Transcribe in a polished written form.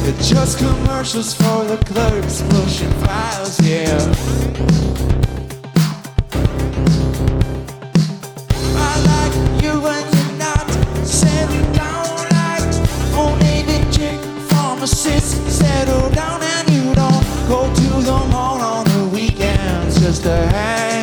It's just commercials for the clerks pushing files, yeah. I like you when you're not settling down, like only the chick pharmacist. Settle down and you don't go to the mall on the weekends just to hang.